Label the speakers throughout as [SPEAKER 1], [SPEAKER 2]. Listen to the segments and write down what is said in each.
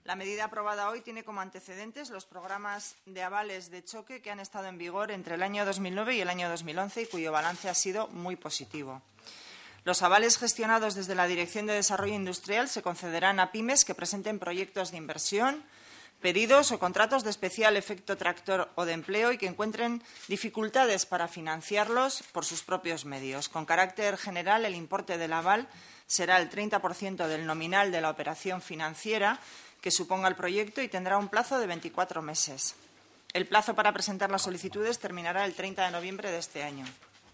[SPEAKER 1] La medida aprobada hoy tiene como antecedentes los programas de avales de choque que han estado en vigor entre el año 2009 y el año 2011 y cuyo balance ha sido muy positivo. Los avales gestionados desde la Dirección de Desarrollo Industrial se concederán a pymes que presenten proyectos de inversión, pedidos o contratos de especial efecto tractor o de empleo y que encuentren dificultades para financiarlos por sus propios medios. Con carácter general, el importe del aval será el 30% del nominal de la operación financiera que suponga el proyecto y tendrá un plazo de 24 meses. El plazo para presentar las solicitudes terminará el 30 de noviembre de este año.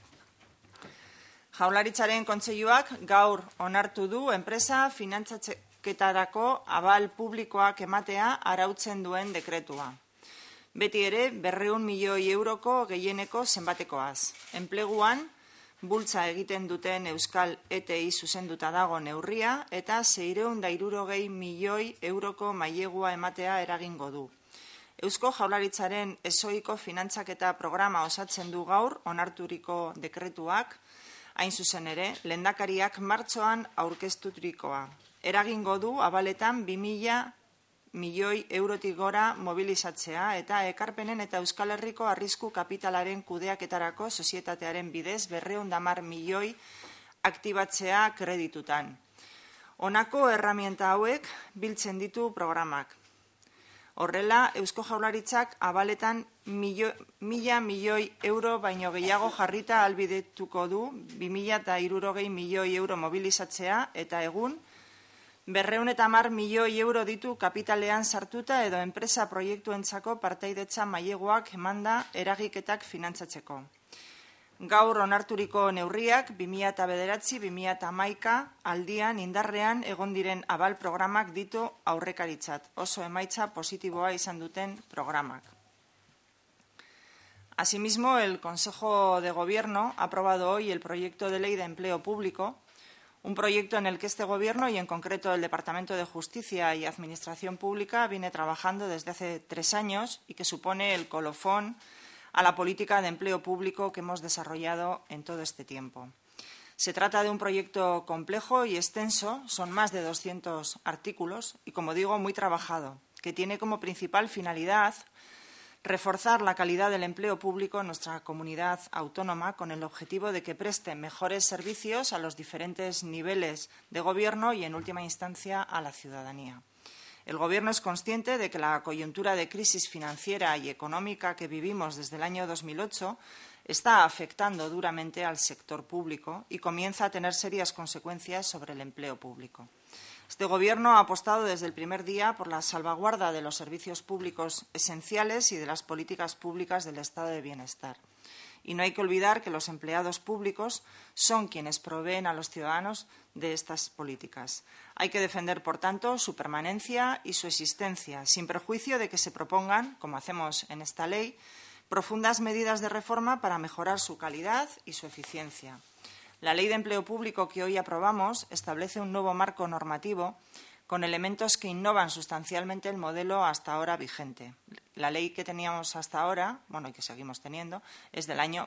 [SPEAKER 1] Jaurlaritzaren Kontseiluak gaur onartu du enpresa finantzaketarako abal publikoak ematea arautzen duen dekretua. Beti ere, 200 milioi euroko gehieneko zenbatekoaz. Enpleguan, bultza egiten duten euskal ETI zuzenduta dago neurria eta 660 milioi euroko mailegua ematea eragingo du. Eusko Jaurlaritzaren ezohiko finantzaketa programa osatzen du gaur onarturiko dekretuak, hain zuzen ere, lehendakariak martxoan aurkezturikoa. Eragingo du abaletan 2000 milioi eurotik gora mobilizatzea eta ekarpenen eta Euskal Herriko arrisku kapitalaren kudeaketarako sozietatearen bidez 210 milioi aktibatzea kreditutan. Honako erramienta hauek biltzen ditu programak. Horrela, Eusko Jaurlaritzak abaletan 1000 milioi euro baino gehiago jarrita ahalbidetuko du 2060 milioi euro mobilizatzea eta egun 210 milioi euro ditu kapitalean sartuta edo enpresa proiektuentzako partaidetza maileguak emanda eragiketak finantzatzeko. Gaur onarturiko neurriak 2009-2011 aldian indarrean egon diren abal programak ditu aurrekaritzat, oso emaitza positiboa izan duten programak. Asimismo, el Consejo de Gobierno ha aprobado hoy el proyecto de ley de empleo público, un proyecto en el que este Gobierno y en concreto el Departamento de Justicia y Administración Pública viene trabajando desde hace 3 años y que supone el colofón a la política de empleo público que hemos desarrollado en todo este tiempo. Se trata de un proyecto complejo y extenso, son más de 200 artículos y, como digo, muy trabajado, que tiene como principal finalidad reforzar la calidad del empleo público en nuestra comunidad autónoma con el objetivo de que preste mejores servicios a los diferentes niveles de gobierno y, en última instancia, a la ciudadanía. El Gobierno es consciente de que la coyuntura de crisis financiera y económica que vivimos desde el año 2008 está afectando duramente al sector público y comienza a tener serias consecuencias sobre el empleo público. Este Gobierno ha apostado desde el primer día por la salvaguarda de los servicios públicos esenciales y de las políticas públicas del estado de bienestar. Y no hay que olvidar que los empleados públicos son quienes proveen a los ciudadanos de estas políticas. Hay que defender, por tanto, su permanencia y su existencia, sin perjuicio de que se propongan, como hacemos en esta ley, profundas medidas de reforma para mejorar su calidad y su eficiencia. La Ley de Empleo Público que hoy aprobamos establece un nuevo marco normativo con elementos que innovan sustancialmente el modelo hasta ahora vigente. La ley que teníamos hasta ahora, y que seguimos teniendo, es del año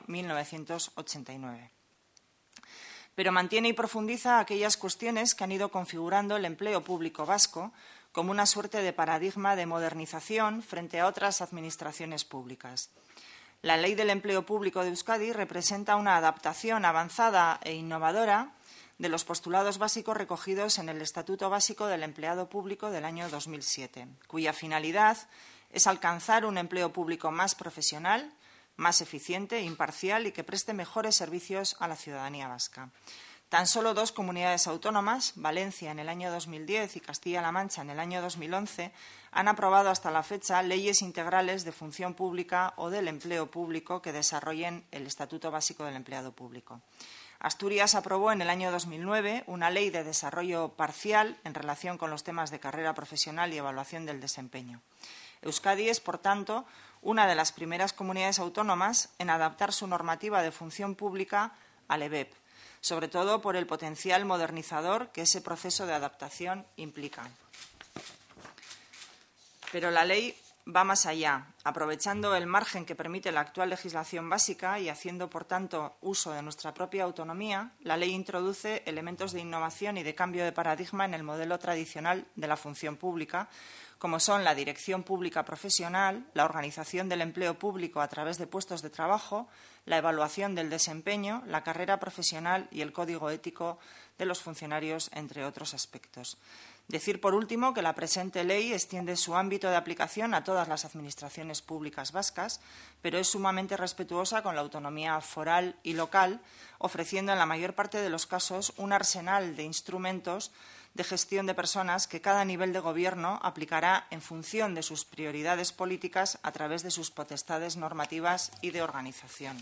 [SPEAKER 1] 1989. Pero mantiene y profundiza aquellas cuestiones que han ido configurando el empleo público vasco como una suerte de paradigma de modernización frente a otras administraciones públicas. La Ley del Empleo Público de Euskadi representa una adaptación avanzada e innovadora de los postulados básicos recogidos en el Estatuto Básico del Empleado Público del año 2007, cuya finalidad es alcanzar un empleo público más profesional, más eficiente, imparcial y que preste mejores servicios a la ciudadanía vasca. Tan solo 2 comunidades autónomas, Valencia en el año 2010 y Castilla-La Mancha en el año 2011, han aprobado hasta la fecha leyes integrales de función pública o del empleo público que desarrollen el Estatuto Básico del Empleado Público. Asturias aprobó en el año 2009 una ley de desarrollo parcial en relación con los temas de carrera profesional y evaluación del desempeño. Euskadi es, por tanto, una de las primeras comunidades autónomas en adaptar su normativa de función pública al EBEP, sobre todo por el potencial modernizador que ese proceso de adaptación implica. Pero la ley va más allá. Aprovechando el margen que permite la actual legislación básica y haciendo, por tanto, uso de nuestra propia autonomía, la ley introduce elementos de innovación y de cambio de paradigma en el modelo tradicional de la función pública, como son la dirección pública profesional, la organización del empleo público a través de puestos de trabajo, la evaluación del desempeño, la carrera profesional y el código ético de los funcionarios, entre otros aspectos. Decir, por último, que la presente ley extiende su ámbito de aplicación a todas las administraciones públicas vascas, pero es sumamente respetuosa con la autonomía foral y local, ofreciendo en la mayor parte de los casos un arsenal de instrumentos de gestión de personas que cada nivel de gobierno aplicará en función de sus prioridades políticas a través de sus potestades normativas y de organización.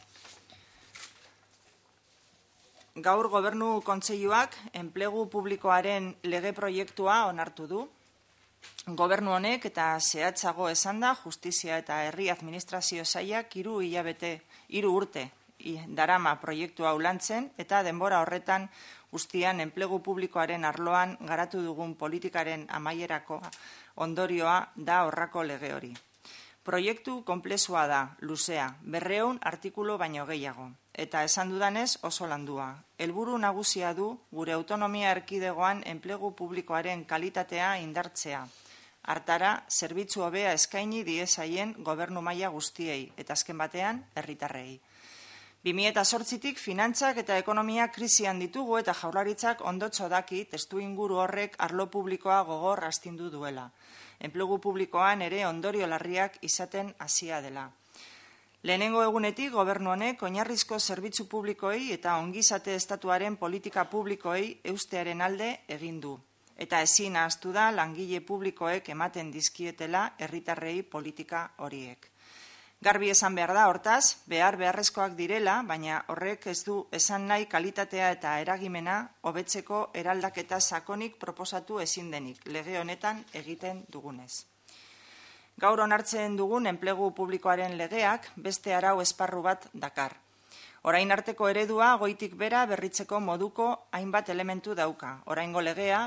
[SPEAKER 1] Gaur Gobernu Kontseiluak enplegu publikoaren lege proiektua onartu du. Gobernu honek eta zehatzago esanda Justizia eta Herri Administrazio Sailak 3 urte darama proiektu hau lantzen eta denbora horretan guztian enplegu publikoaren arloan garatu dugun politikaren amaierako ondorioa da horrako lege hori. Proiektu konplexua da, luzea, 200 artikulu baino gehiago. Eta esan dudanez oso landua. Helburu nagusia du gure autonomia erkidegoan enplegu publikoaren kalitatea indartzea. Hartara, zerbitzu hobea eskaini diezaien gobernu maila guztiei, eta azken batean, herritarrei. 2008tik finantzak eta ekonomia krisian ditugu eta Jaurlaritzak ondotxo daki testu inguru horrek arlo publikoa gogor astindu duela. Enplegu publikoan ere ondorio larriak izaten hasia dela. Lehenengo egunetik gobernu honek oinarrizko zerbitzu publikoei eta ongizate estatuaren politika publikoei eustearen alde egin du. Eta ezin ahaztu da langile publikoek ematen dizkietela herritarrei politika horiek. Garbi esan behar da, hortaz, beharrezkoak direla, baina horrek ez du esan nahi kalitatea eta eragimena hobetzeko eraldaketa sakonik proposatu ezin denik, lege honetan egiten dugunez. Gaur onartzen dugun enplegu publikoaren legeak beste arau esparru bat dakar. Orain arteko eredua goitik bera berritzeko moduko hainbat elementu dauka. Oraingo legea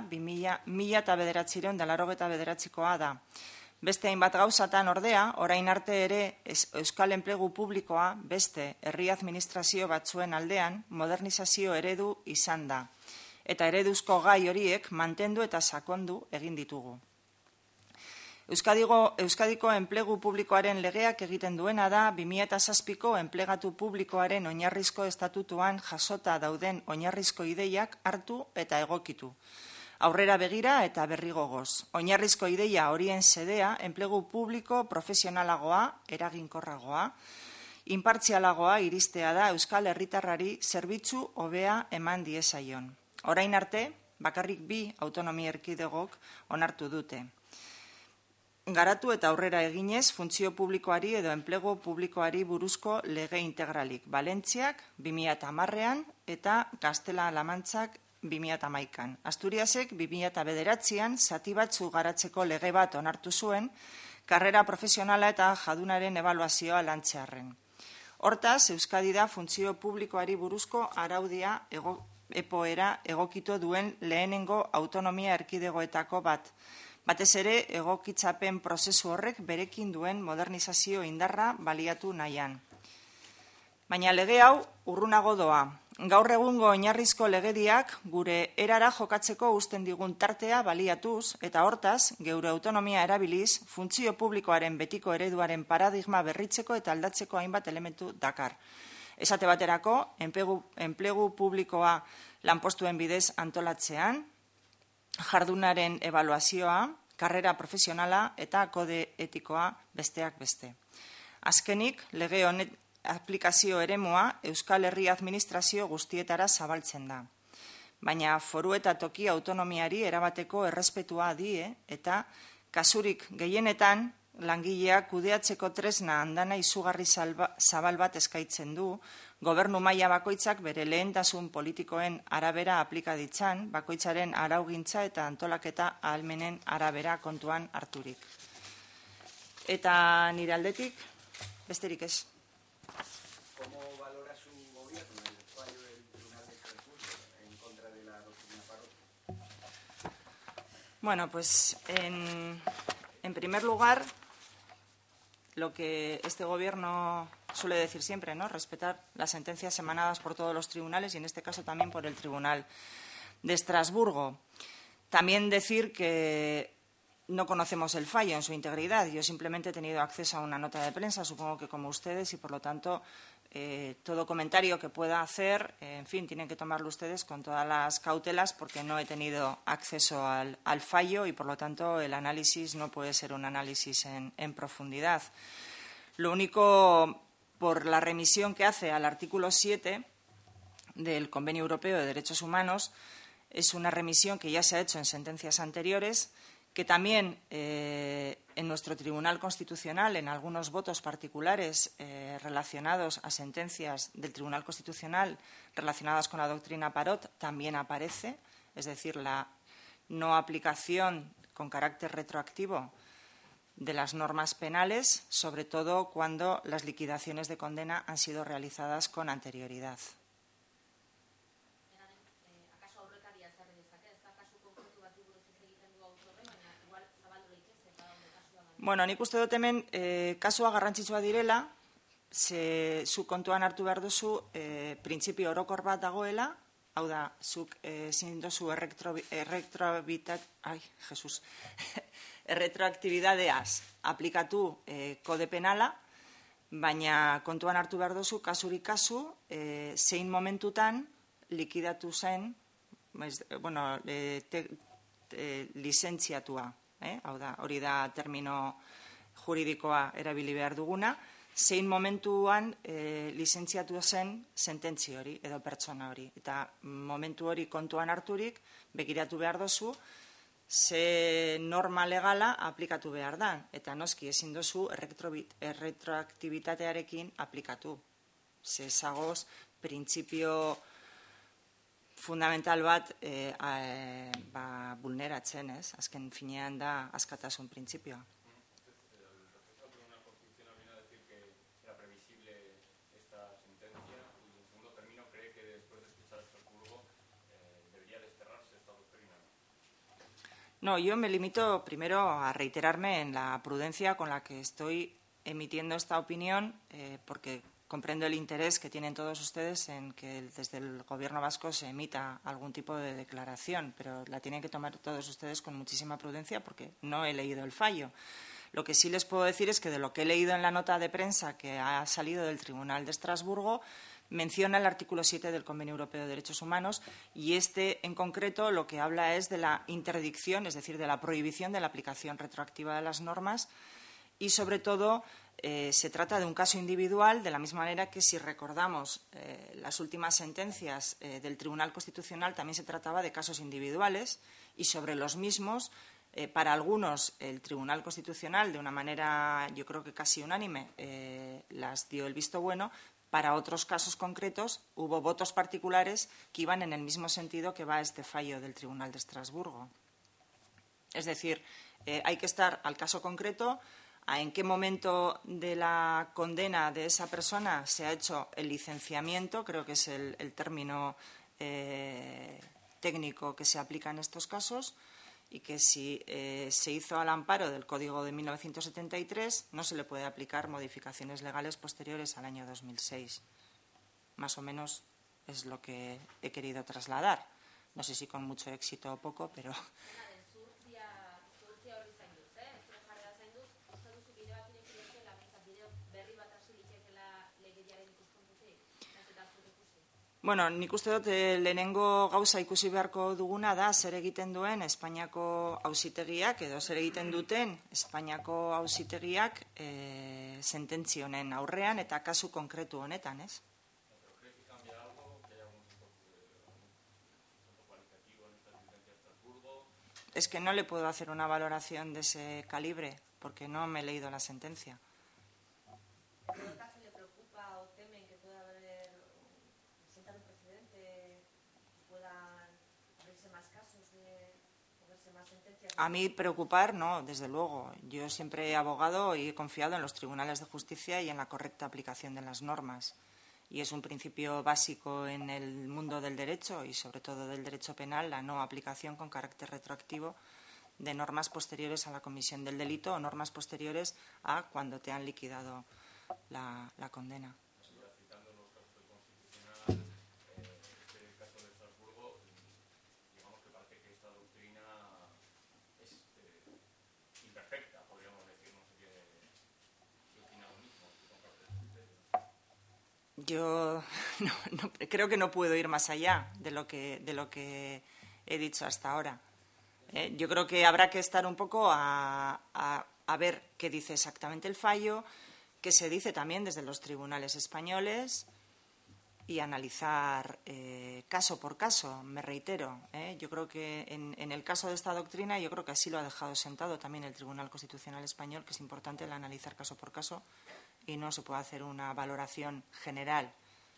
[SPEAKER 1] 1989koa da. Beste hainbat gauzatan ordea, orain arte ere euskal enplegu publikoa beste herri administrazio batzuen aldean modernizazio eredu izan da. Eta ereduzko gai horiek mantendu eta sakondu egin ditugu. Euskadiko enplegu publikoaren legeak egiten duena da 2007ko enplegatu publikoaren oinarrizko estatutuan jasota dauden oinarrizko ideiak hartu eta egokitu. Aurrera begira eta berrigogoz. Oinarrizko ideia horien sedea enplegu publiko profesionalagoa, eraginkorragoa, inpartzialagoa iristea da euskal herritarrari zerbitzu hobea eman diezaion. Orain arte, bakarrik 2 autonomia erkidegok onartu dute. Garatu eta aurrera eginez funtzio publikoari edo enplegu publikoari buruzko lege integralik. Valentziak 2010an eta Gaztela-La Mantxak 2011an. Asturiasek 2009an zati batzu garatzeko lege bat onartu zuen, karrera profesionala eta jadunaren ebaluazioa lantzearren. Hortaz, Euskadi da funtzio publikoari buruzko araudia epoera egokito duen lehenengo autonomia erkidegoetako bat. Batez ere, egokitzapen prozesu horrek berekin duen modernizazio indarra baliatu nahian. Baina lege hau urrunago doa. Gaur egungo oinarrizko legediak gure erara jokatzeko uzten digun tartea baliatuz eta hortaz, geure autonomia erabiliz, funtzio publikoaren betiko ereduaren paradigma berritzeko eta aldatzeko hainbat elementu dakar. Esate baterako, enplegu publikoa lanpostuen bidez antolatzean, jardunaren ebaluazioa, karrera profesionala eta kode etikoa besteak beste. Azkenik, lege honet aplikazio eremua Euskal Herri Administrazio guztietara zabaltzen da. Baina foru eta toki autonomiari erabateko errespetua die eta kasurik gehienetan langileak kudeatzeko tresna andana izugarri zabal bat eskaintzen du, gobernu maila bakoitzak bere lehentasun politikoen arabera aplika ditzan, bakoitzaren araugintza eta antolaketa ahalmenen arabera kontuan harturik. Eta nire aldetik, besterik ez.
[SPEAKER 2] ¿Cómo valora su gobierno el fallo del Tribunal de Recursos en contra de la doctrina Parot?
[SPEAKER 1] Bueno, pues en primer lugar, lo que este Gobierno suele decir siempre, ¿no? Respetar las sentencias emanadas por todos los tribunales y, en este caso, también por el Tribunal de Estrasburgo. También decir que no conocemos el fallo en su integridad. Yo simplemente he tenido acceso a una nota de prensa, supongo que como ustedes, y, por lo tanto, todo comentario que pueda hacer, en fin, tienen que tomarlo ustedes con todas las cautelas, porque no he tenido acceso al fallo y, por lo tanto, el análisis no puede ser un análisis en profundidad. Lo único, por la remisión que hace al artículo 7 del Convenio Europeo de Derechos Humanos, es una remisión que ya se ha hecho en sentencias anteriores, que también en nuestro Tribunal Constitucional, en algunos votos particulares relacionados a sentencias del Tribunal Constitucional relacionadas con la doctrina Parot, también aparece, es decir, la no aplicación con carácter retroactivo de las normas penales, sobre todo cuando las liquidaciones de condena han sido realizadas con anterioridad. Bueno, nik uste dut hemen kasua garrantzitsua direla, zuk kontuan hartu behar duzu printzipio orokor bat dagoela, hau da, zuk ezin dozu erretroaktibidadeaz aplikatu kode penala, baina kontuan hartu behar duzu kasurik kasu, zein momentutan likidatu zen, lizentziatua. Hau da, hori da termino juridikoa erabili behar duguna, zein momentuan lizentziatu zen sententzi hori edo pertsona hori. Eta momentu hori kontuan harturik, begiratu behar dozu, ze norma legala aplikatu behar da. Eta noski ezin dozu erretroaktibitatearekin aplikatu. Ze zagoz, printzipio fundamental bat vulneratzen, ez? Azken finean da askatasun printzipioa.
[SPEAKER 3] Respecto al Tribunal Constitucional, viene a decir que era previsible esta sentencia y, en segundo término, cree que después de escuchar Estrasburgo debería desterrarse esta doctrina.
[SPEAKER 1] No, yo me limito primero a reiterarme en la prudencia con la que estoy emitiendo esta opinión, porque comprendo el interés que tienen todos ustedes en que desde el Gobierno vasco se emita algún tipo de declaración, pero la tienen que tomar todos ustedes con muchísima prudencia porque no he leído el fallo. Lo que sí les puedo decir es que de lo que he leído en la nota de prensa que ha salido del Tribunal de Estrasburgo, menciona el artículo 7 del Convenio Europeo de Derechos Humanos y este, en concreto, lo que habla es de la interdicción, es decir, de la prohibición de la aplicación retroactiva de las normas y, sobre todo, se trata de un caso individual, de la misma manera que, si recordamos las últimas sentencias del Tribunal Constitucional, también se trataba de casos individuales y sobre los mismos, para algunos, el Tribunal Constitucional, de una manera yo creo que casi unánime, las dio el visto bueno. Para otros casos concretos hubo votos particulares que iban en el mismo sentido que va este fallo del Tribunal de Estrasburgo. Es decir, hay que estar al caso concreto, a en qué momento de la condena de esa persona se ha hecho el licenciamiento, creo que es el término técnico que se aplica en estos casos, y que si se hizo al amparo del Código de 1973 no se le puede aplicar modificaciones legales posteriores al año 2006. Más o menos es lo que he querido trasladar. No sé si con mucho éxito o poco, pero... Bueno, nik uste dut lehenengo gauza ikusi beharko duguna da zer egiten duen Espainiako auzitegiak edo zer egiten duten Espainiako auzitegiak sententzi honen aurrean eta kasu konkretu honetan, ez? Es que no le puedo hacer una valoración de ese calibre porque no me he leído la sentencia. A mí preocupar, no, desde luego. Yo siempre he abogado y he confiado en los tribunales de justicia y en la correcta aplicación de las normas. Y es un principio básico en el mundo del derecho y sobre todo del derecho penal, la no aplicación con carácter retroactivo de normas posteriores a la comisión del delito o normas posteriores a cuando te han liquidado la condena.
[SPEAKER 3] Citando los casos del Constitucional, este caso de Estrasburgo, digamos que parece que esta doctrina es imperfecta, podríamos decir. No sé qué opina lo mismo, si comparte el criterio.
[SPEAKER 1] Yo no, creo que no puedo ir más allá de lo que he dicho hasta ahora. Yo creo que habrá que estar un poco a ver qué dice exactamente el fallo, qué se dice también desde los tribunales españoles y analizar caso por caso, me reitero. Yo creo que en el caso de esta doctrina, yo creo que así lo ha dejado sentado también el Tribunal Constitucional Español, que es importante el analizar caso por caso y no se puede hacer una valoración general.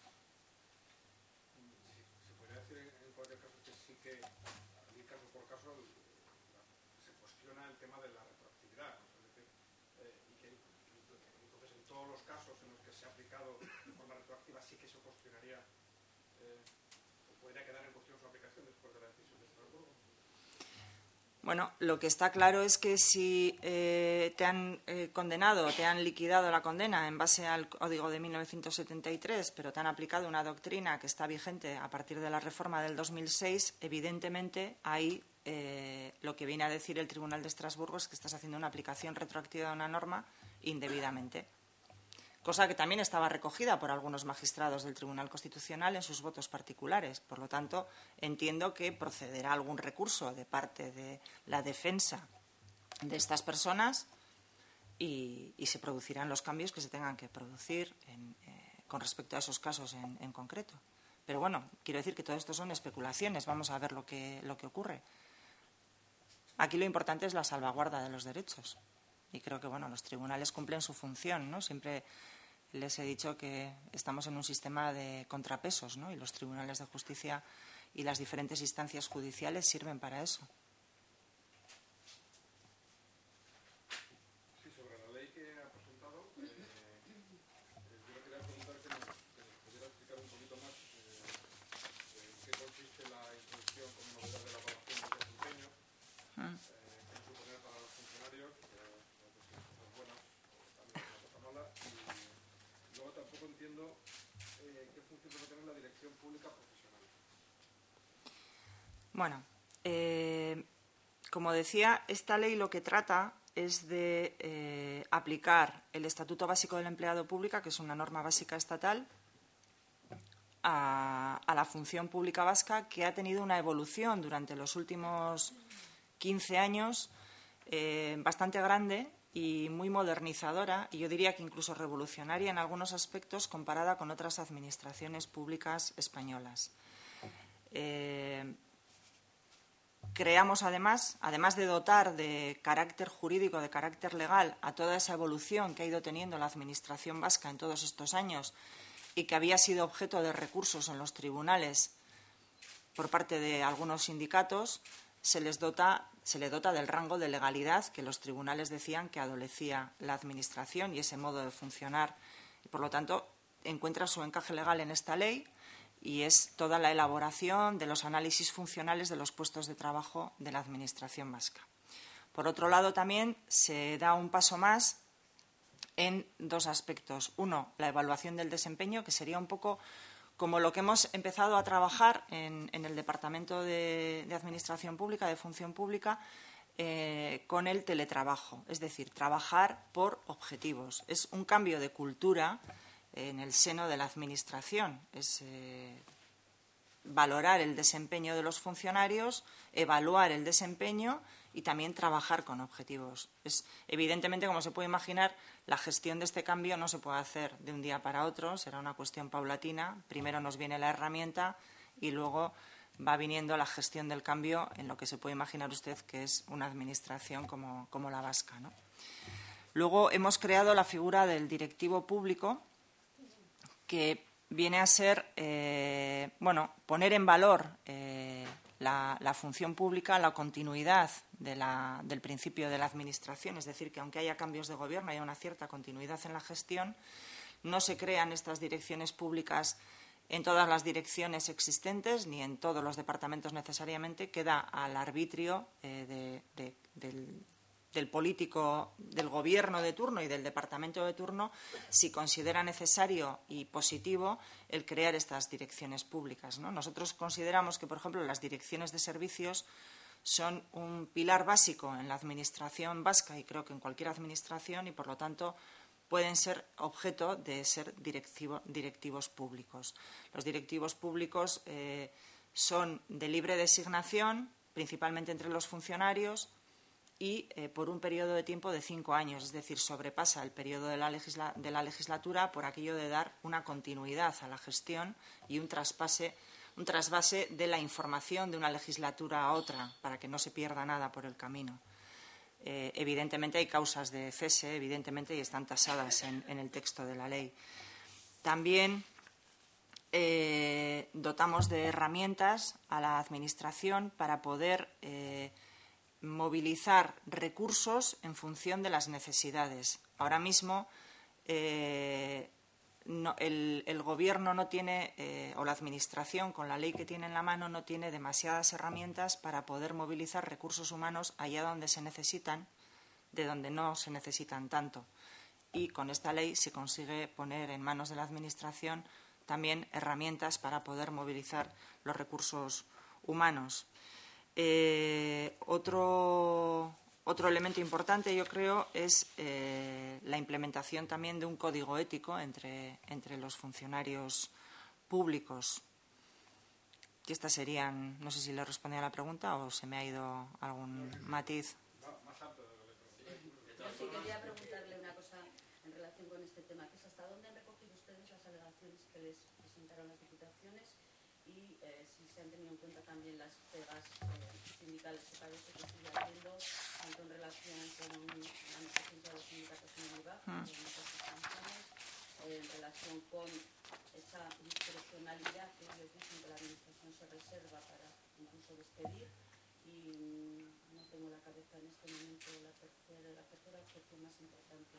[SPEAKER 4] Se podría decir en cualquier caso que sí que, caso por caso, se cuestiona el tema de la retroactividad, ¿no? Es decir, y que entonces en todos los casos en los que se ha aplicado de forma retroactiva sí que se cuestionaría, o podría quedar en cuestión su aplicación después de la decisión de Estrasburgo.
[SPEAKER 1] Bueno, lo que está claro es que si te han condenado, te han liquidado la condena en base al Código de 1973, pero te han aplicado una doctrina que está vigente a partir de la reforma del 2006, evidentemente ahí lo que viene a decir el Tribunal de Estrasburgo es que estás haciendo una aplicación retroactiva de una norma indebidamente. Cosa que también estaba recogida por algunos magistrados del Tribunal Constitucional en sus votos particulares. Por lo tanto, entiendo que procederá algún recurso de parte de la defensa de estas personas y se producirán los cambios que se tengan que producir con respecto a esos casos en concreto. Pero bueno, quiero decir que todo esto son especulaciones. Vamos a ver lo que ocurre. Aquí lo importante es la salvaguarda de los derechos. Y creo que bueno, los tribunales cumplen su función, ¿no? Siempre les he dicho que estamos en un sistema de contrapesos, ¿no? Y los tribunales de justicia y las diferentes instancias judiciales sirven para eso.
[SPEAKER 4] Sí, sobre la ley que ha presentado, yo le quería preguntar que nos pudiera explicar un poquito más en qué consiste la introducción como novedad de la evaluación del desempeño. ¿Qué supone para los funcionarios? No sé si son cosas buenas o también una cosa mala. Y luego tampoco entiendo qué función debe tener la dirección pública profesional.
[SPEAKER 1] Bueno, como decía, esta ley lo que trata es de aplicar el Estatuto Básico del Empleado Público, que es una norma básica estatal, a la función pública vasca, que ha tenido una evolución durante los últimos 15 años bastante grande y muy modernizadora, y yo diría que incluso revolucionaria en algunos aspectos comparada con otras administraciones públicas españolas. Creamos, además de dotar de carácter jurídico, de carácter legal, a toda esa evolución que ha ido teniendo la Administración vasca en todos estos años y que había sido objeto de recursos en los tribunales por parte de algunos sindicatos, se le dota del rango de legalidad que los tribunales decían que adolecía la Administración y ese modo de funcionar. Y, por lo tanto, encuentra su encaje legal en esta ley y es toda la elaboración de los análisis funcionales de los puestos de trabajo de la Administración vasca. Por otro lado, también se da un paso más en dos aspectos. Uno, la evaluación del desempeño, que sería un poco como lo que hemos empezado a trabajar en el Departamento de Administración Pública, de Función Pública, con el teletrabajo, es decir, trabajar por objetivos. Es un cambio de cultura en el seno de la Administración, es valorar el desempeño de los funcionarios, evaluar el desempeño y también trabajar con objetivos. Evidentemente, como se puede imaginar, la gestión de este cambio no se puede hacer de un día para otro, será una cuestión paulatina. Primero nos viene la herramienta y luego va viniendo la gestión del cambio en lo que se puede imaginar usted que es una administración como la vasca, ¿no? Luego hemos creado la figura del directivo público, que viene a ser poner en valor la función pública, la continuidad del principio de la Administración, es decir, que aunque haya cambios de gobierno, haya una cierta continuidad en la gestión, no se crean estas direcciones públicas en todas las direcciones existentes ni en todos los departamentos necesariamente, queda al arbitrio del político, del gobierno de turno y del departamento de turno, si considera necesario y positivo el crear estas direcciones públicas, ¿no? Nosotros consideramos que, por ejemplo, las direcciones de servicios son un pilar básico en la administración vasca y creo que en cualquier administración y, por lo tanto, pueden ser objeto de ser directivos públicos. Los directivos públicos son de libre designación, principalmente entre los funcionarios, y por un periodo de tiempo de 5 años, es decir, sobrepasa el periodo de la legislatura por aquello de dar una continuidad a la gestión y un trasvase de la información de una legislatura a otra, para que no se pierda nada por el camino. Evidentemente hay causas de cese, evidentemente, y están tasadas en el texto de la ley. También dotamos de herramientas a la Administración para poder movilizar recursos en función de las necesidades. Ahora mismo el Gobierno no tiene, o la Administración, con la ley que tiene en la mano, no tiene demasiadas herramientas para poder movilizar recursos humanos allá donde se necesitan, de donde no se necesitan tanto. Y con esta ley se consigue poner en manos de la Administración también herramientas para poder movilizar los recursos humanos. Otro elemento importante, yo creo, es la implementación también de un código ético entre los funcionarios públicos. Y estas serían, no sé si le respondí a la pregunta o se me ha ido algún matiz.
[SPEAKER 5] Yo sí quería preguntarle una cosa en relación con este tema, que es hasta dónde han recogido ustedes las alegaciones que les presentaron las diputaciones y si se han tenido en cuenta también las pegas sindicales que parece que sigue habiendo, tanto en relación con la negociación de los sindicatos en el IVA, en relación con esa discrecionalidad que ellos dicen que la Administración se reserva para incluso despedir, y no tengo la cabeza en este momento la tercera objeción más importante.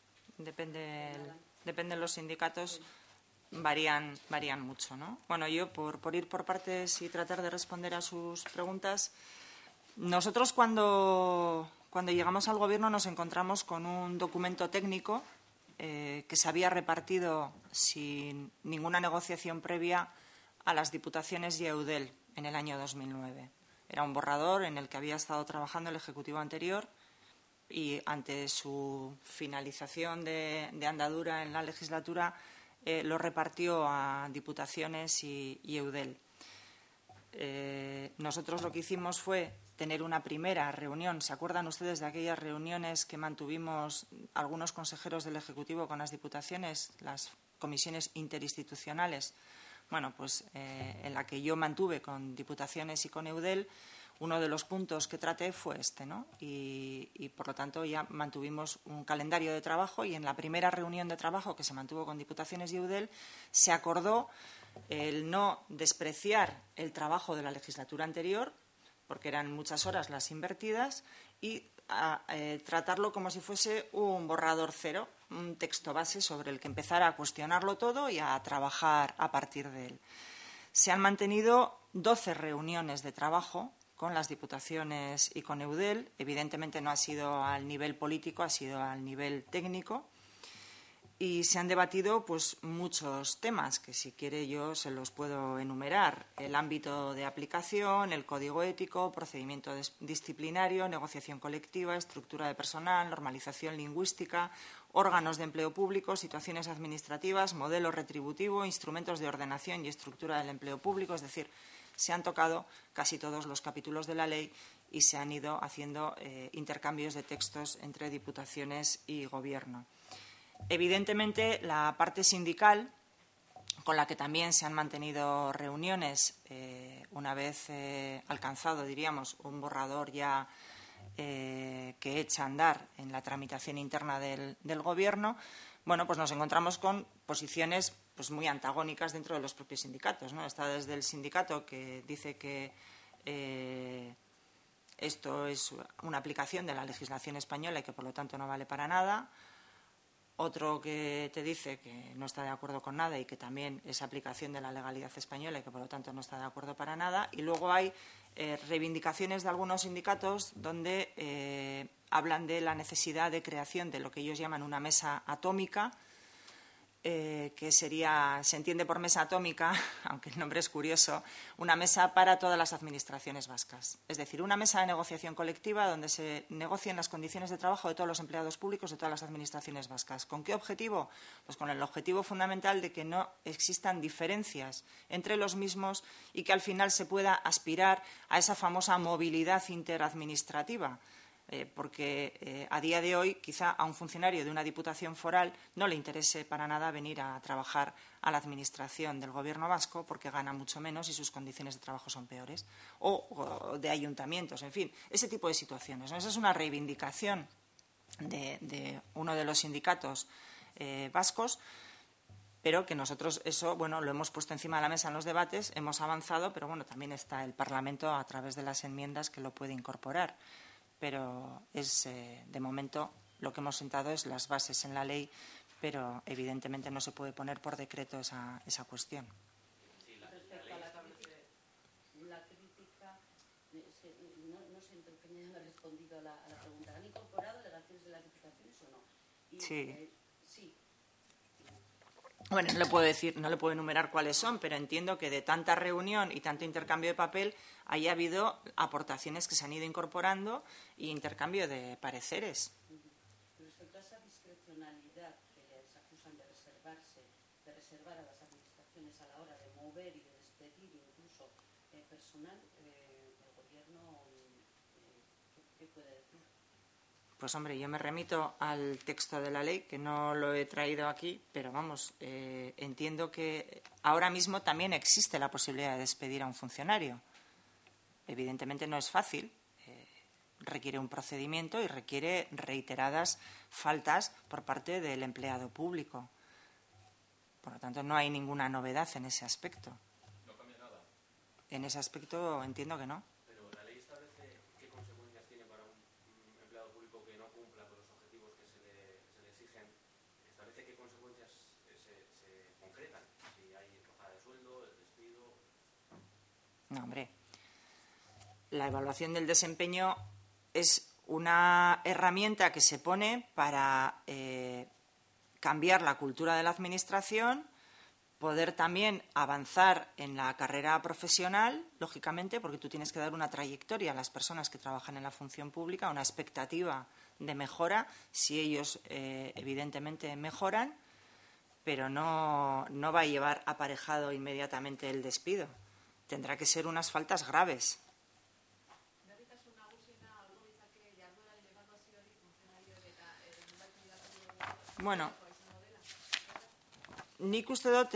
[SPEAKER 1] Depende de los sindicatos. Sí. Varían mucho, ¿no? Bueno, yo por ir por partes y tratar de responder a sus preguntas, nosotros cuando llegamos al Gobierno nos encontramos con un documento técnico que se había repartido sin ninguna negociación previa a las Diputaciones y a Eudel en el año 2009. Era un borrador en el que había estado trabajando el Ejecutivo anterior y ante su finalización de andadura en la legislatura lo repartió a Diputaciones y Eudel. Nosotros lo que hicimos fue tener una primera reunión. ¿Se acuerdan ustedes de aquellas reuniones que mantuvimos algunos consejeros del Ejecutivo con las Diputaciones, las comisiones interinstitucionales? Bueno, pues en la que yo mantuve con Diputaciones y con Eudel, uno de los puntos que traté fue este, ¿no? Y por lo tanto ya mantuvimos un calendario de trabajo y en la primera reunión de trabajo que se mantuvo con Diputaciones y Eudel se acordó el no despreciar el trabajo de la legislatura anterior, porque eran muchas horas las invertidas, y tratarlo como si fuese un borrador cero, un texto base sobre el que empezar a cuestionarlo todo y a trabajar a partir de él. Se han mantenido 12 reuniones de trabajo con las Diputaciones y con Eudel. Evidentemente no ha sido al nivel político, ha sido al nivel técnico. Y se han debatido pues muchos temas que, si quiere, yo se los puedo enumerar. El ámbito de aplicación, el código ético, procedimiento disciplinario, negociación colectiva, estructura de personal, normalización lingüística, órganos de empleo público, situaciones administrativas, modelo retributivo, instrumentos de ordenación y estructura del empleo público. Es decir, se han tocado casi todos los capítulos de la ley y se han ido haciendo intercambios de textos entre Diputaciones y Gobierno. Evidentemente, la parte sindical, con la que también se han mantenido reuniones, una vez alcanzado, diríamos, un borrador ya que echa a andar en la tramitación interna del Gobierno, bueno, pues nos encontramos con posiciones pues muy antagónicas dentro de los propios sindicatos, ¿no? Está desde el sindicato que dice que esto es una aplicación de la legislación española y que por lo tanto no vale para nada, otro que te dice que no está de acuerdo con nada y que también es aplicación de la legalidad española y que, por lo tanto, no está de acuerdo para nada. Y luego hay reivindicaciones de algunos sindicatos donde hablan de la necesidad de creación de lo que ellos llaman una mesa atómica, que sería, se entiende por mesa atómica, aunque el nombre es curioso, una mesa para todas las administraciones vascas. Es decir, una mesa de negociación colectiva donde se negocien las condiciones de trabajo de todos los empleados públicos de todas las administraciones vascas. ¿Con qué objetivo? Pues con el objetivo fundamental de que no existan diferencias entre los mismos y que al final se pueda aspirar a esa famosa movilidad interadministrativa. Porque a día de hoy quizá a un funcionario de una diputación foral no le interese para nada venir a trabajar a la administración del Gobierno vasco porque gana mucho menos y sus condiciones de trabajo son peores, o de ayuntamientos, en fin, ese tipo de situaciones, ¿no? Esa es una reivindicación de uno de los sindicatos vascos, pero que nosotros eso, bueno, lo hemos puesto encima de la mesa en los debates, hemos avanzado, pero bueno, también está el Parlamento a través de las enmiendas que lo puede incorporar. Pero es, de momento, lo que hemos sentado es las bases en la ley, pero evidentemente no se puede poner por decreto esa cuestión.
[SPEAKER 5] Respecto a la crítica, no siento que me haya respondido a la pregunta. ¿Han incorporado delegaciones de las diputaciones o no? Y,
[SPEAKER 1] sí.
[SPEAKER 5] Sí.
[SPEAKER 1] Bueno, no le puedo decir, no le puedo enumerar cuáles son, pero entiendo que de tanta reunión y tanto intercambio de papel haya habido aportaciones que se han ido incorporando y intercambio de pareceres.
[SPEAKER 5] Respecto a esa discrecionalidad que les acusan de reservar a las administraciones a la hora de mover y de despedir incluso personal, el Gobierno, ¿qué puede decir?
[SPEAKER 1] Pues hombre, yo me remito al texto de la ley, que no lo he traído aquí, pero vamos, entiendo que ahora mismo también existe la posibilidad de despedir a un funcionario. Evidentemente no es fácil, requiere un procedimiento y requiere reiteradas faltas por parte del empleado público. Por lo tanto, no hay ninguna novedad en ese aspecto.
[SPEAKER 3] ¿No cambia nada?
[SPEAKER 1] En ese aspecto entiendo que no.
[SPEAKER 6] Pero la ley establece qué consecuencias tiene para un empleado público que no cumpla con los objetivos que se le exigen. Establece qué consecuencias se concretan. Si hay bajada de sueldo, el despido.
[SPEAKER 1] No, hombre. La evaluación del desempeño es una herramienta que se pone para cambiar la cultura de la Administración, poder también avanzar en la carrera profesional, lógicamente, porque tú tienes que dar una trayectoria a las personas que trabajan en la función pública, una expectativa de mejora, si ellos evidentemente mejoran, pero no va a llevar aparejado inmediatamente el despido. Tendrá que ser unas faltas graves. Bueno, nik uste dut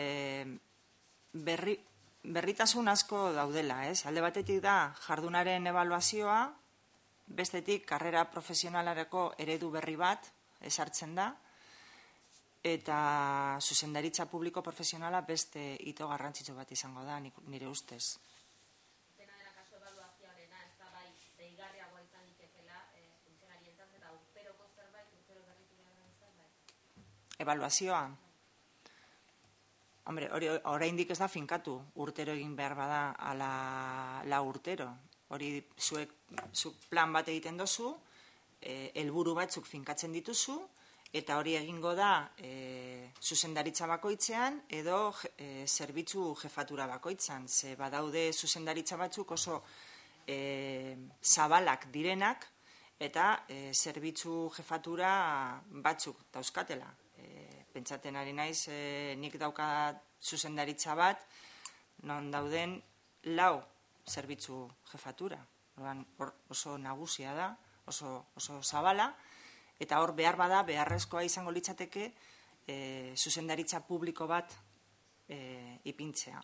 [SPEAKER 1] berritasun asko daudela, ez? Alde batetik da jardunaren ebaluazioa, bestetik karrera profesionalarako eredu berri bat ezartzen da, eta zuzendaritza publiko profesionala beste hito garrantzitsu bat izango da, nire ustez. Ebaluazioa. Hombre, oraindik ez da finkatu, urtero egin behar bada ala urtero. Hori zuk plan bat egiten dozu, helburu batzuk finkatzen dituzu, eta hori egingo da zuzendaritza bakoitzean edo zerbitzu jefatura bakoitzan. Ze badaude zuzendaritza batzuk oso zabalak direnak eta zerbitzu jefatura batzuk dauzkatela. Pentsaten ari naiz, nik dauka zuzendaritza bat, non dauden 4 zerbitzu jefatura. Oso nagusia da, oso zabala, eta hor behar bada, beharrezkoa izango litzateke zuzendaritza publiko bat ipintzea.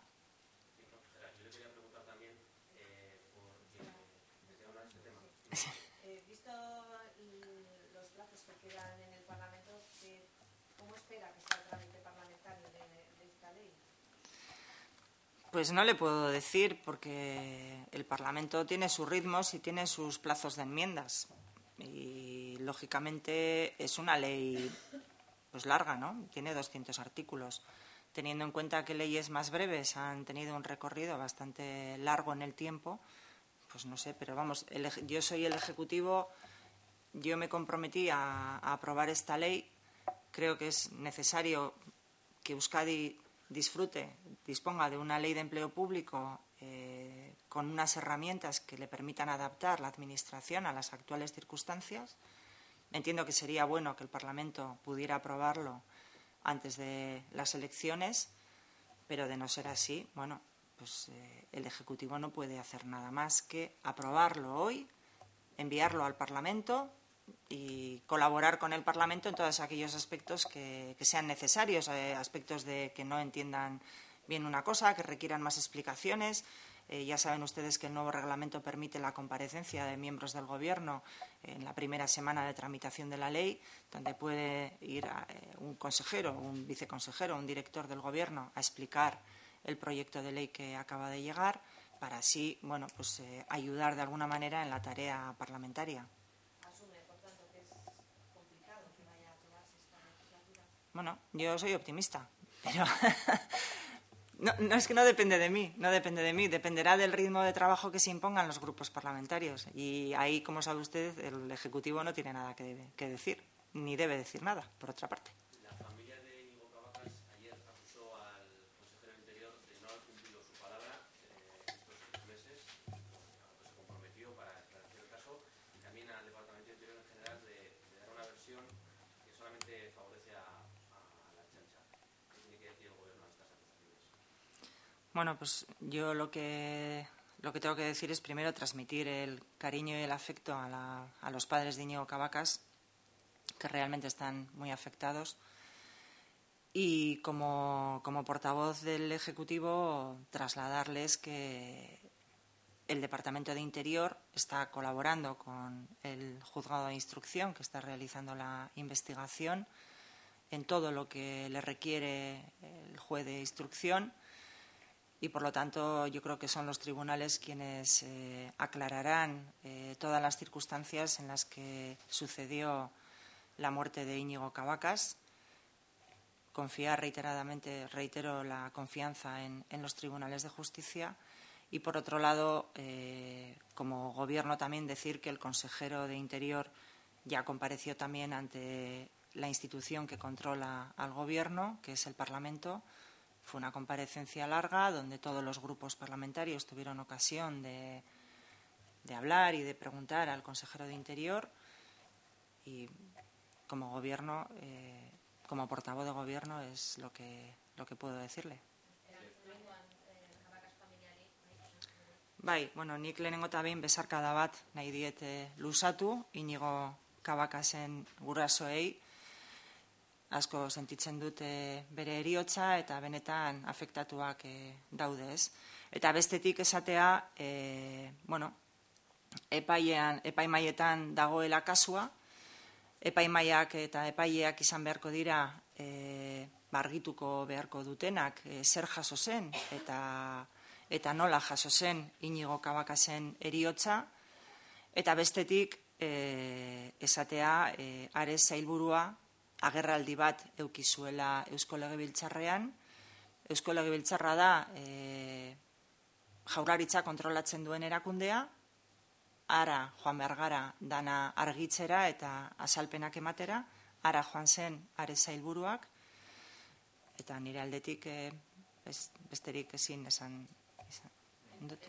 [SPEAKER 5] Visto los plazos que quedan en el Parlamento, ¿cómo espera que sea el trámite parlamentario de esta ley?
[SPEAKER 1] Pues no le puedo decir, porque el Parlamento tiene sus ritmos y tiene sus plazos de enmiendas. Y, lógicamente, es una ley pues larga, ¿no? Tiene 200 artículos. Teniendo en cuenta que leyes más breves han tenido un recorrido bastante largo en el tiempo, pues no sé, pero vamos, yo soy el Ejecutivo, yo me comprometí a aprobar esta ley. Creo que es necesario que Euskadi disponga de una ley de empleo público con unas herramientas que le permitan adaptar la Administración a las actuales circunstancias. Entiendo que sería bueno que el Parlamento pudiera aprobarlo antes de las elecciones, pero de no ser así, bueno, pues el Ejecutivo no puede hacer nada más que aprobarlo hoy, enviarlo al Parlamento y colaborar con el Parlamento en todos aquellos aspectos que sean necesarios, aspectos de que no entiendan bien una cosa, que requieran más explicaciones. Ya saben ustedes que el nuevo reglamento permite la comparecencia de miembros del Gobierno en la primera semana de tramitación de la ley, donde puede ir un consejero, un viceconsejero, un director del Gobierno a explicar el proyecto de ley que acaba de llegar, para así, bueno, pues ayudar de alguna manera en la tarea parlamentaria.
[SPEAKER 5] Asume, por tanto, que es complicado que vaya a aprobarse esta legislatura.
[SPEAKER 1] Bueno, yo soy optimista, pero no es que no depende de mí, dependerá del ritmo de trabajo que se impongan los grupos parlamentarios. Y ahí, como sabe usted, el Ejecutivo no tiene nada que decir, ni debe decir nada, por otra parte.
[SPEAKER 6] La familia de Íñigo Cabacas ayer acusó al consejero de Interior de no haber cumplido su palabra estos 3 meses, a lo que se comprometió para esclarecer el caso, y también al Departamento de Interior en general de dar una versión que solamente favorece a la chancha. ¿Qué tiene que decir el Gobierno a estas acusaciones?
[SPEAKER 1] Bueno, pues yo lo que tengo que decir es primero transmitir el cariño y el afecto a los padres de Íñigo Cabacas, que realmente están muy afectados. Y como portavoz del Ejecutivo, trasladarles que el Departamento de Interior está colaborando con el Juzgado de Instrucción, que está realizando la investigación, en todo lo que le requiere el juez de instrucción. Y, por lo tanto, yo creo que son los tribunales quienes aclararán todas las circunstancias en las que sucedió la muerte de Íñigo Cabacas. Reitero la confianza en los tribunales de justicia. Y, por otro lado, como Gobierno también decir que el consejero de Interior ya compareció también ante la institución que controla al Gobierno, que es el Parlamento. Fue una comparecencia larga donde todos los grupos parlamentarios tuvieron ocasión de hablar y de preguntar al consejero de Interior. Y como Gobierno, como portavoz de Gobierno, es lo que puedo decirle. Bai, bueno, nik lehenengo eta behin besarkada bat nahi diete luzatu Íñigo Cabacasen gurasoei. Asko sentitzen dute bere heriotza eta benetan afektatuak daude, ez. Eta bestetik esatea, epaimaietan dagoela kasua, epaimaiak eta epaileak izan beharko dira argituko beharko dutenak zer jaso zen eta nola jaso zen Íñigo Cabacasen heriotza, eta bestetik esatea Ares sailburua agerraldi bat eduki zuela Eusko Legebiltzarrean. Eusko Legebiltzarra da Jaurlaritza kontrolatzen duen erakundea, ara joan behar gara dana argitzera eta azalpenak ematera, ara joan zen Ares sailburuak, eta nire aldetik besterik ezin esan dut.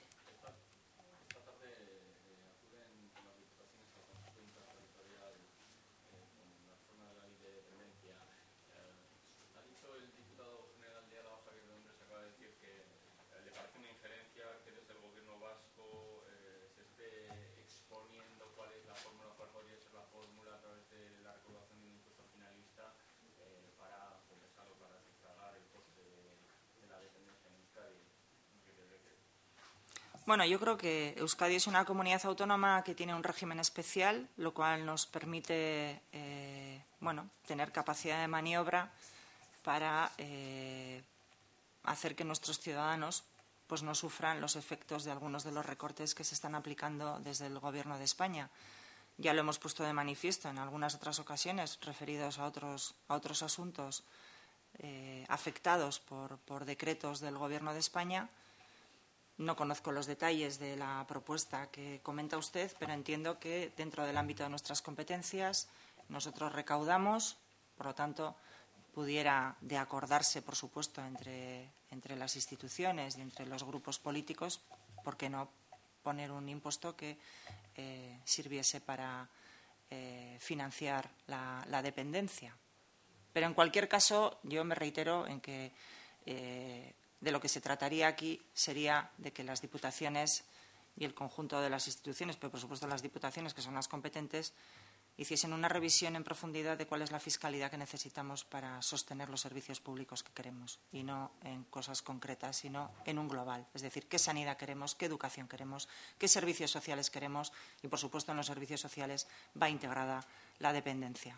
[SPEAKER 1] Bueno, yo creo que Euskadi es una comunidad autónoma que tiene un régimen especial, lo cual nos permite tener capacidad de maniobra para hacer que nuestros ciudadanos pues no sufran los efectos de algunos de los recortes que se están aplicando desde el Gobierno de España. Ya lo hemos puesto de manifiesto en algunas otras ocasiones referidos a otros asuntos afectados por decretos del Gobierno de España. No conozco los detalles de la propuesta que comenta usted, pero entiendo que dentro del ámbito de nuestras competencias nosotros recaudamos, por lo tanto, pudiera de acordarse, por supuesto, entre las instituciones y entre los grupos políticos, ¿por qué no poner un impuesto que sirviese para financiar la dependencia? Pero, en cualquier caso, yo me reitero en que de lo que se trataría aquí sería de que las diputaciones y el conjunto de las instituciones, pero por supuesto las diputaciones, que son las competentes, hiciesen una revisión en profundidad de cuál es la fiscalidad que necesitamos para sostener los servicios públicos que queremos, y no en cosas concretas, sino en un global. Es decir, qué sanidad queremos, qué educación queremos, qué servicios sociales queremos, y por supuesto en los servicios sociales va integrada la dependencia.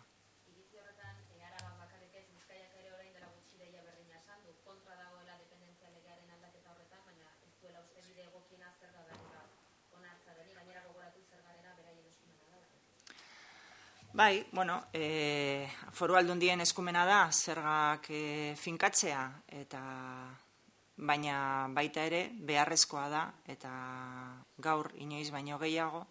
[SPEAKER 1] Bai, bueno, foru aldundien eskumena da zergak finkatzea, eta baina baita ere beharrezkoa da, eta gaur inoiz baino gehiago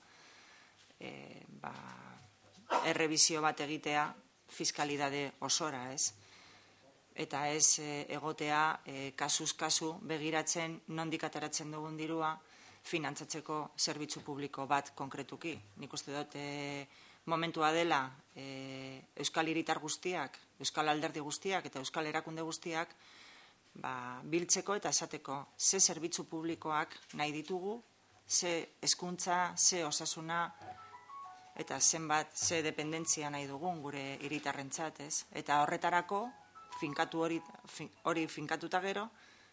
[SPEAKER 1] errebisio bat egitea fiskalidade osora, ez? Eta ez egotea kasuz kasu begiratzen nondik ateratzen dugun dirua finantzatzeko zerbitzu publiko bat konkretuki. Nik uste dut momentua dela euskal hiritar guztiak, euskal alderdi guztiak eta euskal erakunde guztiak biltzeko eta esateko ze zerbitzu publikoak nahi ditugu, ze hezkuntza, ze osasuna eta zenbat ze dependentzia nahi dugun gure hiritarrentzat, ez? Eta horretarako finkatu hori finkatuta gero,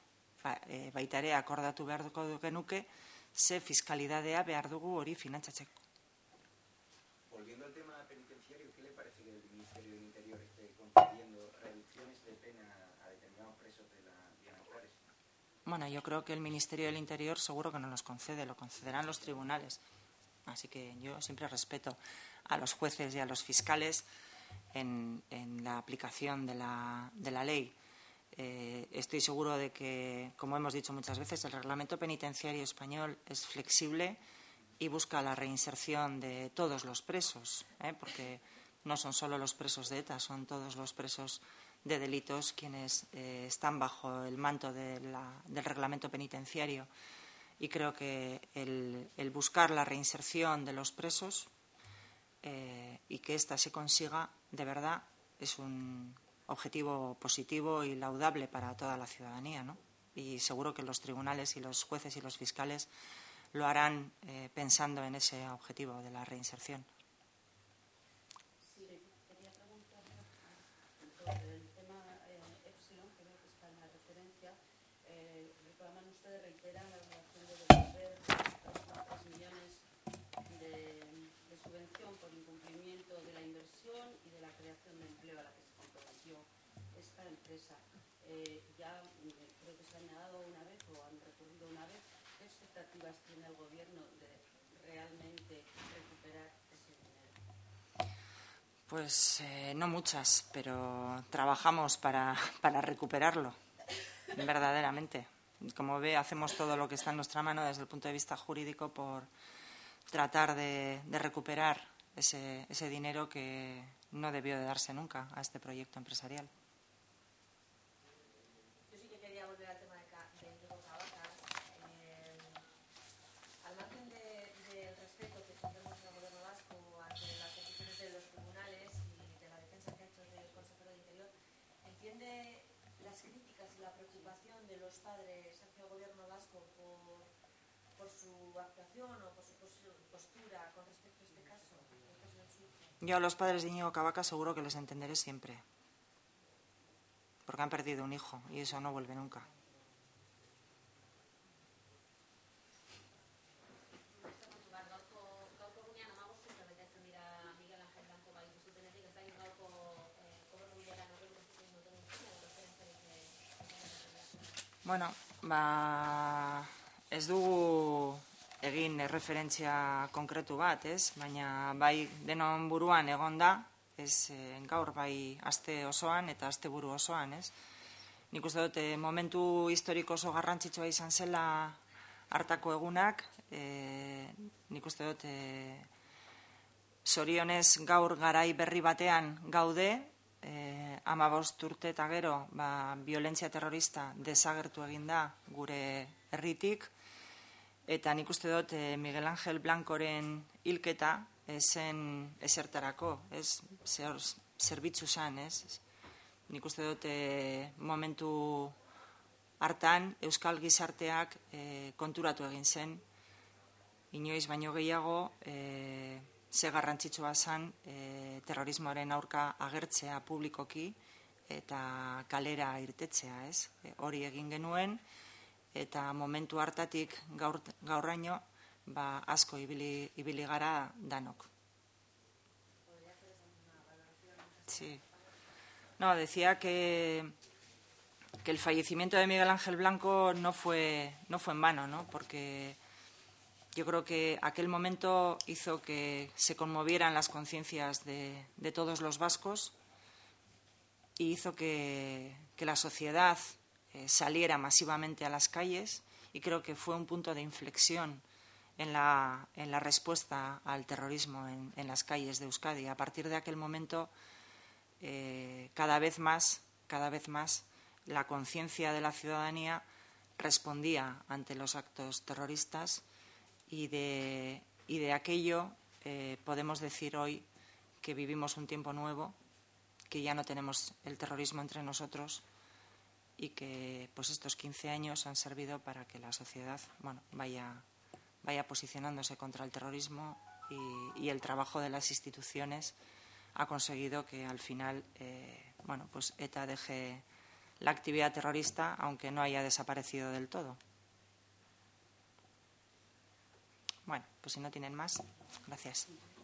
[SPEAKER 1] baita ere akordatu beharko genuke ze fiskalidadea behar dugu hori finantzatzeko.
[SPEAKER 2] Volviendo al tema penitenciario, ¿qué le parece que el Ministerio del Interior esté concediendo reducciones de pena a determinados presos de la Diana Juárez?
[SPEAKER 1] Bueno, yo creo que el Ministerio del Interior seguro que no los concede, lo concederán los tribunales. Así que yo siempre respeto a los jueces y a los fiscales en la aplicación de la ley. Estoy seguro de que, como hemos dicho muchas veces, el reglamento penitenciario español es flexible y busca la reinserción de todos los presos, porque no son solo los presos de ETA, son todos los presos de delitos quienes están bajo el manto del reglamento penitenciario. Y creo que el buscar la reinserción de los presos y que ésta se consiga de verdad es un objetivo positivo y laudable para toda la ciudadanía, ¿no? Y seguro que los tribunales y los jueces y los fiscales lo harán pensando en ese objetivo de la reinserción.
[SPEAKER 5] Sí, quería preguntar sobre el tema Epsilon, creo que está en la referencia. Reclaman ustedes, reiteran la obligación de devolver 2,3 millones de subvención por incumplimiento de la inversión y de la creación de empleo a la que se comprometió esta empresa. Ya creo que se han negado una vez o han recurrido una vez. ¿Qué expectativas tiene el Gobierno de realmente recuperar ese dinero?
[SPEAKER 1] Pues no muchas, pero trabajamos para recuperarlo, verdaderamente. Como ve, hacemos todo lo que está en nuestra mano desde el punto de vista jurídico por tratar de recuperar ese dinero que no debió de darse nunca a este proyecto empresarial.
[SPEAKER 5] Las críticas y la preocupación de los padres hacia el Gobierno vasco por su actuación o por su postura con respecto a este caso.
[SPEAKER 1] Yo a los padres de Íñigo Cabacas seguro que les entenderé siempre, porque han perdido un hijo y eso no vuelve nunca. Bueno, ez dugu egin referentzia konkretu bat, ez? Baina bai denon buruan egon da, ez gaur bai aste osoan eta asteburu osoan, ez? Nik uste dut momentu historiko oso garrantzitsua izan zela hartako egunak, nik uste dut zorionez gaur garai berri batean gaude, 15 urte eta gero violentzia terrorista desagertu egin da gure herritik, eta nik uste dut Miguel Ángel Blancoren hilketa zen esertarako, zerbitzu zen, ez? Nik uste dut momentu hartan euskal gizarteak konturatu egin zen, inoiz baino gehiago ze garrantzitsua zen terrorismoaren aurka agertzea publikoki eta kalera irtetzea, ez? Hori egin genuen, eta momentu hartatik gaurraino asko ibili gara danok. Sí. No, decía que el fallecimiento de Miguel Ángel Blanco no fue en vano, ¿no? Porque yo creo que aquel momento hizo que se conmovieran las conciencias de todos los vascos y hizo que la sociedad saliera masivamente a las calles, y creo que fue un punto de inflexión en la respuesta al terrorismo en las calles de Euskadi. A partir de aquel momento, cada vez más la conciencia de la ciudadanía respondía ante los actos terroristas, y de aquello podemos decir hoy que vivimos un tiempo nuevo, que ya no tenemos el terrorismo entre nosotros, y que pues estos 15 años han servido para que la sociedad vaya posicionándose contra el terrorismo, y el trabajo de las instituciones ha conseguido que al final pues ETA deje la actividad terrorista, aunque no haya desaparecido del todo. Bueno, pues si no tienen más, gracias.